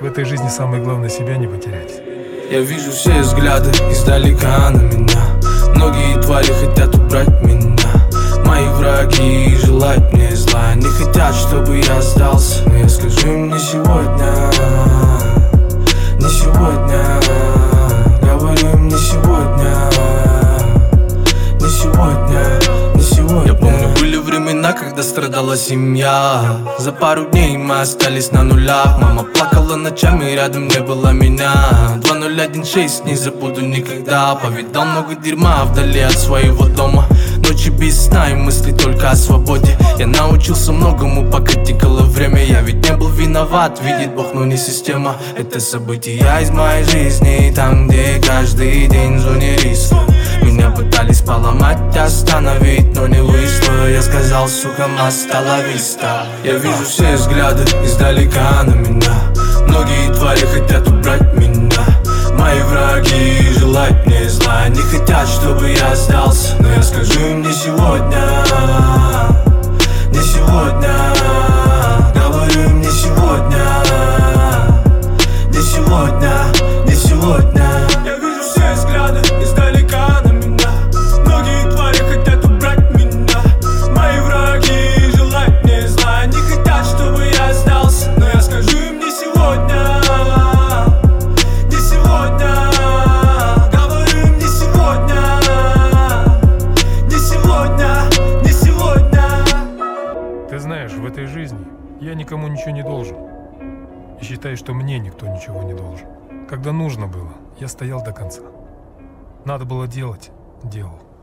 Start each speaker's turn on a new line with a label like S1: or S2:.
S1: В этой жизни самое главное себя не потерять.
S2: Я вижу все взгляды издалека на меня. Многие твари хотят убрать меня. Мои враги желают мне зла. Они хотят, чтобы я сдался. Но я скажу им не сегодня. Не сегодня. Говорю им не сегодня. Не сегодня. Не сегодня. Я помню, были времена, когда страдала семья. За пару дней мы остались на нулях. Мама плакала ночами, рядом не было меня. 2016 не забуду никогда. Повидал много дерьма вдали от своего дома. Ночи без сна и мысли только о свободе. Я научился многому, пока текало время. Я ведь не был виноват, видит Бог, но не система. Это события из моей жизни, там, где каждый день в зоне риска. Меня пытались поломать, остановить, но не вышло. Я сказал, сука, hasta la vista. Я вижу все взгляды издалека на меня. Многие твари хотят убрать меня. Мои враги желают мне зла. Они хотят, чтобы я сдался. Но я скажу им не сегодня. Не сегодня. Говорю им не сегодня. Не сегодня. Не сегодня. Я вижу все взгляды издалека на меня. Многие твари хотят убрать меня. Мои враги желают мне зла. Они хотят, чтобы я сдался. Но я скажу им не сегодня. Не сегодня. Говорю им не сегодня. Не сегодня. Не сегодня.
S1: Ты знаешь, в этой жизни я никому ничего не должен. И считаю, что мне никто ничего не должен. Когда нужно было, я стоял до конца. Надо было делать — делал.